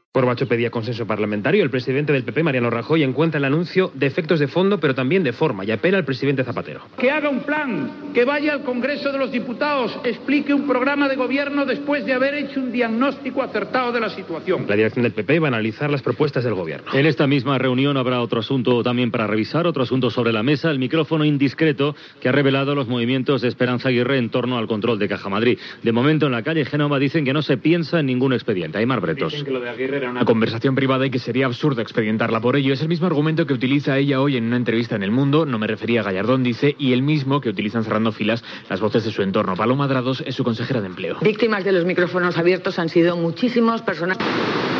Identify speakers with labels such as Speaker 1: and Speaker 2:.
Speaker 1: Corbacho pedía consenso parlamentario. El presidente del PP, Mariano Rajoy, encuentra el anuncio defectos de fondo, pero también de forma, y apela al presidente Zapatero.
Speaker 2: Que haga un plan, que vaya al Congreso de los Diputados, explique un programa de gobierno después de haber hecho un diagnóstico acertado de la situación.
Speaker 1: La dirección del PP va a analizar las propuestas del gobierno.
Speaker 3: En esta misma reunión habrá otro asunto también para revisar, otro asunto sobre la mesa, el micrófono indiscreto que ha revelado los movimientos de Esperanza Aguirre en torno al control de Caja Madrid. De momento en la calle Génova dicen que no se piensa en ningún expediente. Aymar Bretos.
Speaker 4: Dicen que lo de Aguirre era una conversación privada y que sería absurdo expedientarla por ello. Es el mismo argumento que utiliza ella hoy en una entrevista en El Mundo, no me refería a Gallardón, dice, y el mismo que utilizan cerrando filas las voces de su entorno. Paloma Drados es su consejera de Empleo.
Speaker 5: Víctimas de los micrófonos abiertos han sido muchísimos personas.